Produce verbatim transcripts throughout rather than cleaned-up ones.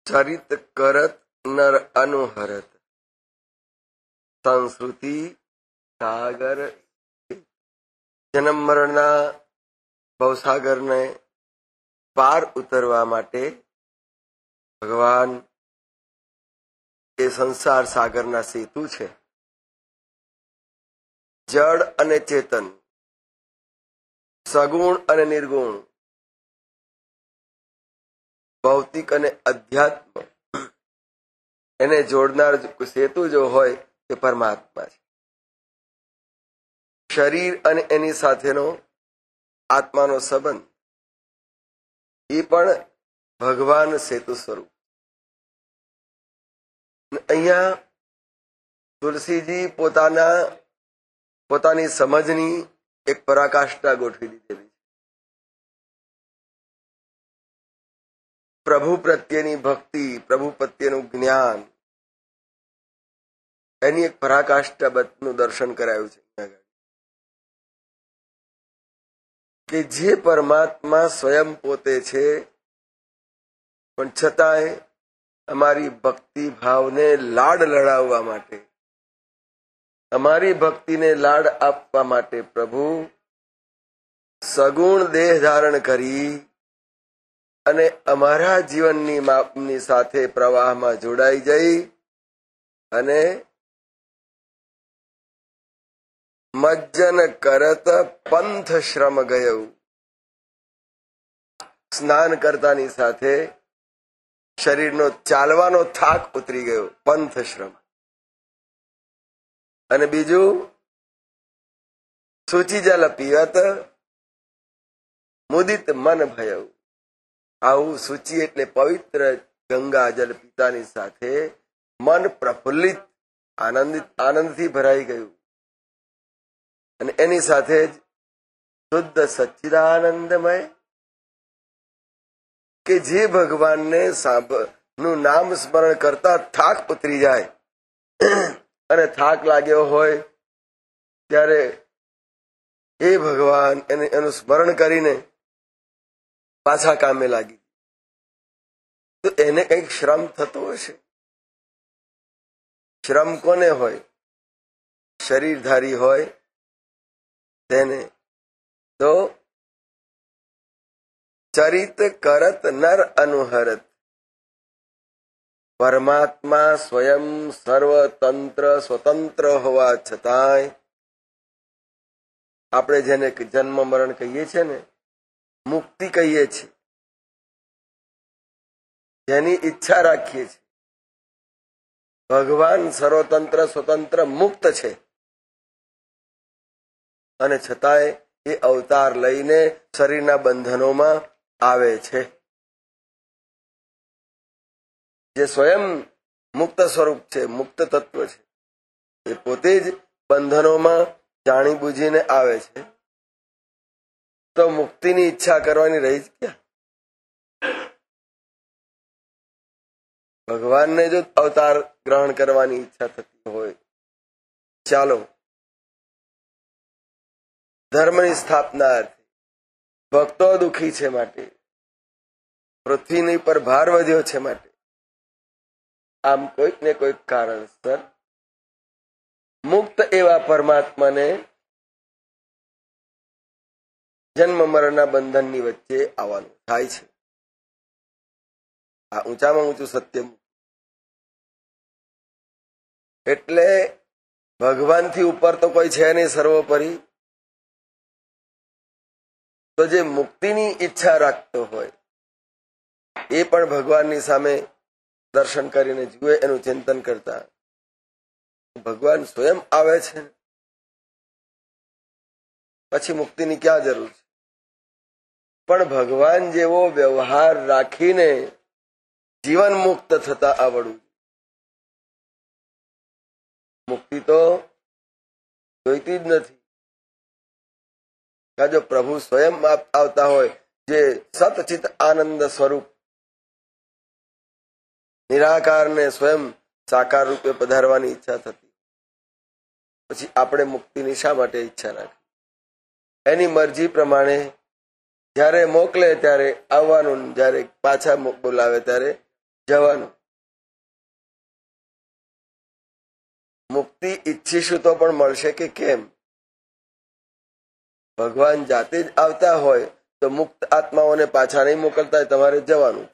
ચરિત કરત નર અનુહરત સંસ્કૃતિ સાગર જન્મ મરણના ભવસાગરને પાર ઉતરવા માટે ભગવાન એ સંસાર સાગરના સેતુ છે. જળ અને ચેતન, સગુણ અને નિર્ગુણ, ભૌતિક અને અધ્યાત્મ, એને જોડનાર સેતુ જો હોય તે પરમાત્મા છે. શરીર અને એની સાથેનો આત્માનો સંબંધ એ પણ ભગવાન સેતુ સ્વરૂપ. અહીંયા તુલસીજી પોતાના પોતાની સમજની એક પરાકાષ્ઠા ગોઠવી દીધેલી છે. પ્રભુ પ્રત્યેની ભક્તિ, પ્રભુ પ્રત્યેનું જ્ઞાન, એની એક પરાકાષ્ઠાનું દર્શન કરાયું છે કે જે પરમાત્મા સ્વયં પોતે છે, પણ છતાંય અમારી ભક્તિ ભાવને લાડ લડાવવા માટે, અમારી ભક્તિને લાડ આપવા માટે પ્રભુ સગુણ દેહ ધારણ કરી અને અમારા જીવનની માપની સાથે પ્રવાહમાં જોડાઈ જઈ અને મજ્જન કરત પંથ શ્રમ ગયું. સ્નાન કરતાની સાથે શરીરનો ચાલવાનો થાક ઉતરી ગયો, પંથ શ્રમ. અને બીજું સૂચિ જલ પીવત મુદિત મન ભયવું. આવું સૂચિ એટલે પવિત્ર ગંગા જલ પીતાની સાથે મન પ્રફુલ્લિત, આનંદિત, આનંદથી ભરાઈ ગયું. અને એની સાથે જ શુદ્ધ સચ્ચિદાનંદમય, કે જે ભગવાનને નું નામ સ્મરણ કરતા થાક ઉતરી જાય અને થાક લાગ્યો હોય ત્યારે એ ભગવાન એને એનું સ્મરણ કરીને પાછા કામે લાગી, તો એને કંઈક શ્રમ થતો હશે. શ્રમ કોને હોય? શરીરધારી હોય તેને. તો ચરિત કરત નર અનુહરત. પરમાત્મા સ્વયં સર્વતંત્ર સ્વતંત્ર હોવા છતાંય આપણે જેને જન્મ મરણ કહીએ છીએ ને, મુક્તિ કહીએ છીએ, જેની ઈચ્છા રાખીએ છીએ, ભગવાન સર્વતંત્ર સ્વતંત્ર મુક્ત છે અને છતાંય એ અવતાર લઈને શરીરના બંધનોમાં આવે છે. જે સ્વયં મુક્ત સ્વરૂપ છે, મુક્ત તત્વ છે, એ પોતે જ બંધનોમાં જાણી બુજીને આવે છે. તો મુક્તિની ઈચ્છા કરવાની રહી જ ક્યાં? ભગવાનને જો અવતાર ગ્રહણ કરવાની ઈચ્છા થતી હોય, ચાલો ધર્મની સ્થાપના અર્થે, ભક્તો દુઃખી છે માટે, પૃથ્વીની પર ભાર વધ્યો છે માટે, આમ કોઈક ને કોઈક કારણસર મુક્ત એવા પરમાત્માને જન્મ મરણના બંધનની વચ્ચે આવવાનું થાય છે. આ ઊંચામાં ઊંચું સત્ય. એટલે ભગવાનથી ઉપર તો કોઈ છે નહીં સર્વોપરી. તો જે મુક્તિની ઈચ્છા રાખતો હોય એ પણ ભગવાનની સામે દર્શન કરીને જુએ, એનું ચિંતન કરતા ભગવાન સ્વયં આવે છે, પછી મુક્તિની ક્યાં જરૂર છે? પણ ભગવાન જેવો વ્યવહાર રાખીને જીવન મુક્ત થતા આવડવું. મુક્તિ તો જોઈતી જ નથી. જો પ્રભુ સ્વયં આવતા હોય, જે સતચિત આનંદ સ્વરૂપ નિરાકારને સ્વયં સાકાર રૂપે પધારવાની ઈચ્છા થતી, પછી આપણે મુક્તિની શા માટે ઈચ્છા રાખી? એની મરજી પ્રમાણે જ્યારે મોકલે ત્યારે આવવાનું, જ્યારે પાછા બોલાવે ત્યારે જવાનું. મુક્તિ ઈચ્છીશું તો પણ મળશે કે કેમ? ભગવાન જાતે જ આવતા હોય તો મુક્ત આત્માઓને પાછા નહીં મોકલતા હોય, તમારે જવાનું.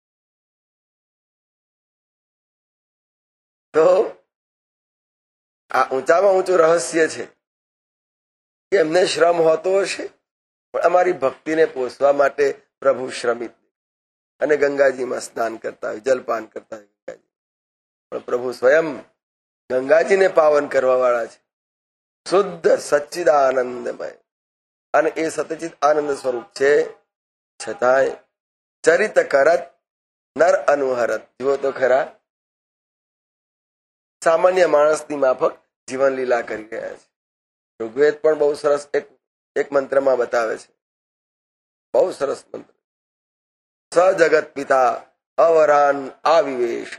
તો આ ઊંચામાં ઊંચું રહસ્ય છે કે એમને શ્રમ હોતો હશે, પણ અમારી ભક્તિને પોષવા માટે પ્રભુ શ્રમિત અને ગંગાજીમાં સ્નાન કરતા હોય, જલપાન કરતા હોય ગંગાજી. પણ પ્રભુ સ્વયં ગંગાજીને પાવન કરવા વાળા છે, શુદ્ધ સચ્ચિદાનંદમય, અને એ સતચિત આનંદ સ્વરૂપ છે. છતાંય ચરિત કરત નર અનુહરત. જુઓ તો ખરા, સામાન્ય માણસની માફક જીવન લીલા કરી રહ્યા છે. ઋગ્વેદ પણ બહુ સરસ એક એક મંત્રમાં બતાવે છે, બહુ સરસ મંત્ર. સ જગત પિતા અવરાન આવિવેશ.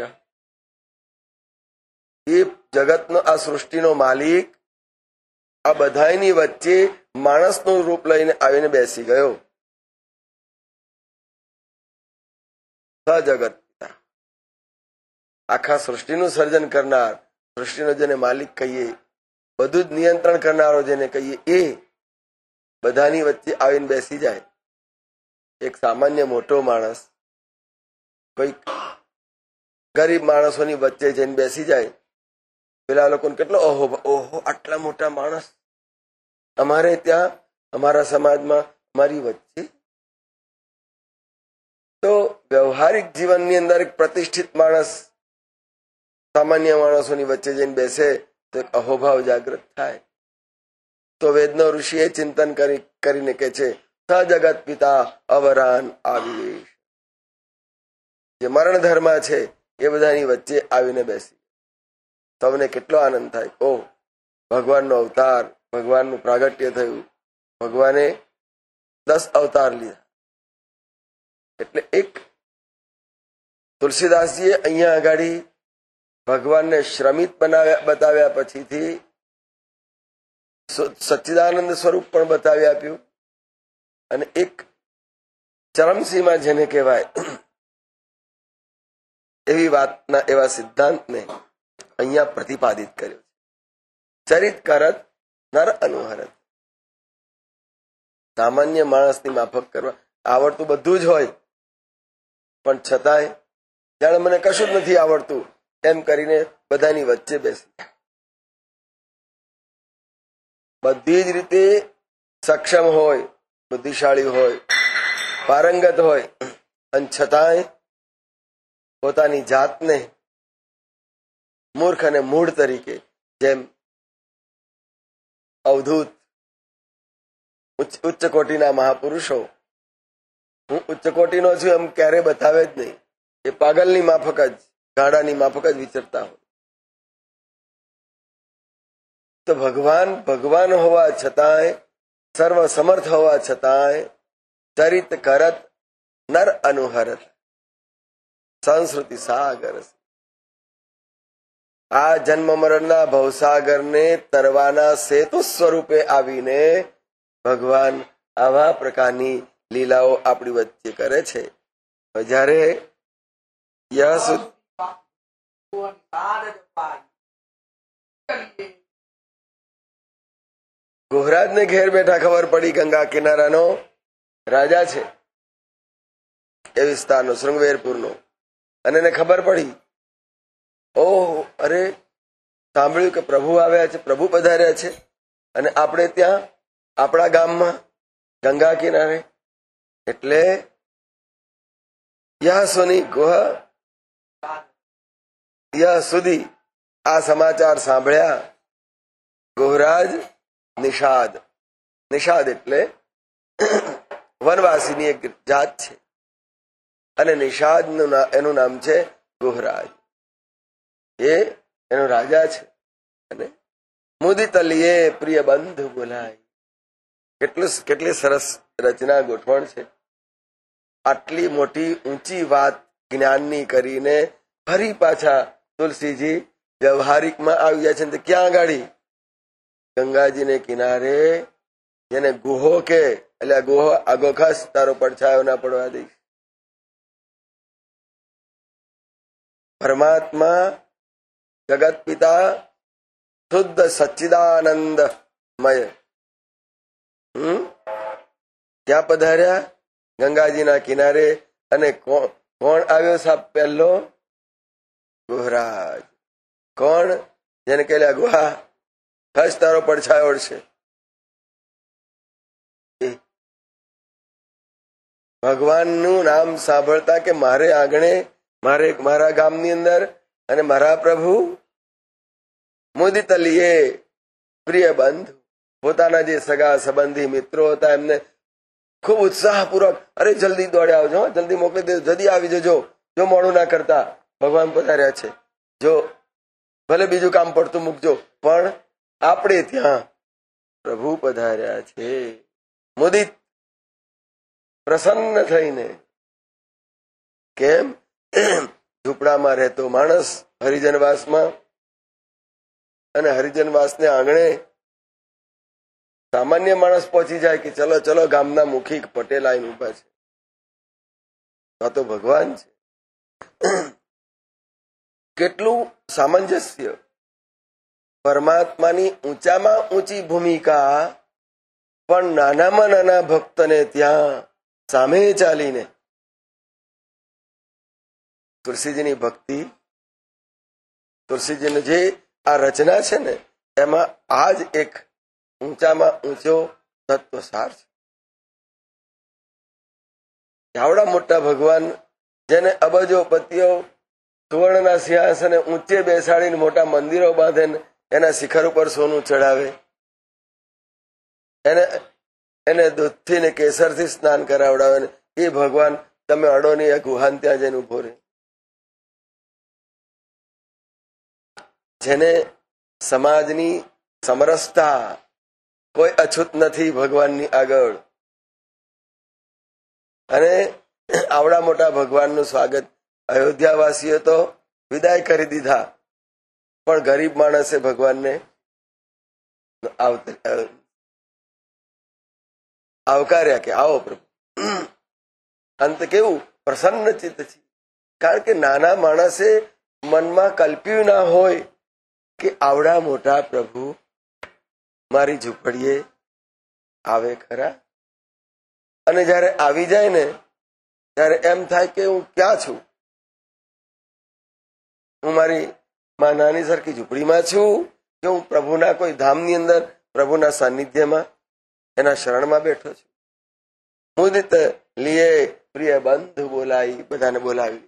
એ જગતનો, આ સૃષ્ટિનો માલિક આ બધાની વચ્ચે માણસનું રૂપ લઈને આવીને બેસી ગયો. સજગત પિતા, આખા સૃષ્ટિનું સર્જન કરનાર, સૃષ્ટિનો જેને માલિક કહીએ, બધું જ નિયંત્રણ કરનારો જેને કહીએ, એ બધાની વચ્ચે આવીને બેસી જાય. એક સામાન્ય મોટો માણસ કોઈક ગરીબ માણસોની વચ્ચે જઈને બેસી જાય, પેલા લોકોને કેટલો ઓહો ઓહો આટલા મોટા માણસ અમારે ત્યાં, અમારા સમાજમાં, અમારી વચ્ચે. તો વ્યવહારિક જીવનની અંદર એક પ્રતિષ્ઠિત માણસ સામાન્ય માણસોની વચ્ચે જઈને બેસે તો એક અહોભાવ જાગૃત થાય. તો વેદનો ઋષિએ ચિંતન કરી કરીને કે છે, સ જગત પિતા અવરાન આવિવેશ. જે મરણ ધર્મ છે એ બધાની વચ્ચે આવીને બેસી. તમને કેટલો આનંદ થાય, ઓહ ભગવાનનો અવતાર, ભગવાનનું પ્રાગટ્ય થયું, ભગવાને દસ અવતાર લીધા. એટલે એક તુલસીદાસજીએ અહીંયા આગળ ભગવાનને શ્રમિત બનાવ્યા બતાવ્યા પછીથી સચ્ચિદાનંદ સ્વરૂપ પણ બતાવી આપ્યું, અને એક ચરમસીમા જેને કહેવાય એવી વાતના એવા સિદ્ધાંતને અહીંયા પ્રતિપાદિત કર્યો છે. ચરિત કરત નર અનુહરત. સામાન્ય માણસની માફક કરવા આવડતું બધું જ હોય, પણ છતાંય જાણે મને કશું જ નથી આવડતું એમ કરીને બધાની વચ્ચે બેસી, બધી જ રીતે સક્ષમ હોય, બુદ્ધિશાળી હોય, પારંગત હોય, અને છતાંય પોતાની જાતને મૂર્ખ અને મૂઢ તરીકે, જેમ અવધૂત ઉચ્ચ કોટીના મહાપુરુષો હું ઉચ્ચ કોટીનો છું એમ ક્યારે બતાવે જ નહીં. એ પાગલની માફક જ, ગાડાની માફક જ વિચરતા હોય. તો ભગવાન ભગવાન હોવા છતાંય, સર્વ સમર્થ હોવા છતાંય ચરિત કરત નર અનુહરત. સંસ્કૃતિ સાગર. આ જન્મ મરણના ભવસાગરને તરવાના સેતુ સ્વરૂપે આવીને ભગવાન આવા પ્રકારની લીલાઓ આપણી વચ્ચે કરે છે. જ્યારે ગોહરાજને ઘેર બેઠા ખબર પડી ગંગા કિનારાનો રાજા છે એ વિસ્તારનો, શૃંગવેરપુરનો, અને એને ખબર પડી, ઓહ અરે સાંભળ્યું કે પ્રભુ આવ્યા છે, પ્રભુ પધાર્યા છે, અને આપણે ત્યાં આપણા ગામમાં ગંગા કિનારે. એટલે યહ સુની ગોહ યહ સુધી આ સમાચાર સાંભળ્યા ગોહરાજ નિષાદ. નિષાદ એટલે વનવાસીની એક જાત છે, અને નિષાદ એનું નામ છે ગોહરાજ. એ એનો રાજા છે. અને મુદિતલીએ પ્રિય બંધુ બોલાય. કેટલું કેટલી સરસ રચના ગોઠવણ છે. આટલી મોટી ઊંચી વાત જ્ઞાનની કરીને ફરી પાછા તુલસીજી વ્યવહારિકમાં આવી જાય છે. ક્યાં ગાડી? ગંગાજીને કિનારે, જેને ગુહો કે, એટલે આ ગુહો આગો ખાસ તારો પડછાયો ના પડવા દઈશ. પરમાત્મા જગત પિતા શુદ્ધ સચ્ચિદાનંદમય હમ ત્યાં પધાર્યા ગંગાજીના કિનારે. અને કોણ કોણ આવ્યો સાહેબ પહેલો? ગુહરાજ. કોણ? જેને કહેલા ગુહા ખસ તારો પડછાયો ઓળશે. ભગવાનનું નામ સાંભળતા કે મારે આંગણે, મારે મારા ગામની અંદર અને મારા પ્રભુ મુદિત લીએ પ્રિય બંધ, પોતાના જે સગા સંબંધી મિત્રો હતા એમને ખૂબ ઉત્સાહપૂર્વક, અરે જલ્દી દોડે આવજો, જલ્દી મોકલી દેજો, જલ્દી આવી જજો, જો મોડું ના કરતા, ભગવાન પધાર્યા છે, જો ભલે બીજું કામ પડતું મૂકજો પણ આપણે ત્યાં પ્રભુ પધાર્યા છે. મુદિત, પ્રસન્ન થઈને. કેમ? ઝૂંપડામાં રહેતો માણસ હરિજનવાસમાં, અને હરિજનવાસને આંગણે સામાન્ય માણસ પહોંચી જાય કે ચલો ચલો ગામના મુખી પટેલ આવીને ઉભા છે, આ તો ભગવાન છે. કેટલું સામંજસ્ય! પરમાત્માની ઊંચામાં ઊંચી ભૂમિકા પણ નાનામાં નાના ભક્તને ત્યાં સામે ચાલીને. તુલસીજીની ભક્તિ, તુલસીજીની જે આ રચના છે ને એમાં આ જ એક ઊંચામાં ઊંચો તત્વસાર છે. આવડા મોટા ભગવાન જેને અબજો પતિઓ સુવર્ણના સિંહાસને ઊંચે બેસાડીને મોટા મંદિરો બાંધે, એના શિખર ઉપર સોનું ચડાવે, એને એને દૂધથી ને કેસરથી સ્નાન કરાવડાવે, એ ભગવાન તમે અડો નહીં, આ ગુહાન ત્યાં જઈને ઉભો રહે. જેને સમાજની સમરસતા, કોઈ અછૂત નથી ભગવાનની આગળ. અને આવડા મોટા ભગવાનનું સ્વાગત અયોધ્યાવાસીઓ તો વિદાય કરી દીધા, પણ ગરીબ માણસે ભગવાનને આવકાર્યા કે આવો પ્રભુ. અંત કેવું પ્રસન્ન ચિત્ત છે, કારણ કે નાના માણસે મનમાં કલ્પ્યું ના હોય કે આવડા મોટા પ્રભુ મારી ઝૂંપડીએ આવે ખરા. અને જયારે આવી જાય ને ત્યારે એમ થાય કે હું ક્યાં છું? હું મારી માં નાની સરખી ઝૂંપડીમાં છું કે હું પ્રભુના કોઈ ધામની અંદર, પ્રભુના સાનિધ્યમાં, એના શરણમાં બેઠો છું. મુદિત લીએ પ્રિય બંધુ બોલાવી, બધાને બોલાવી.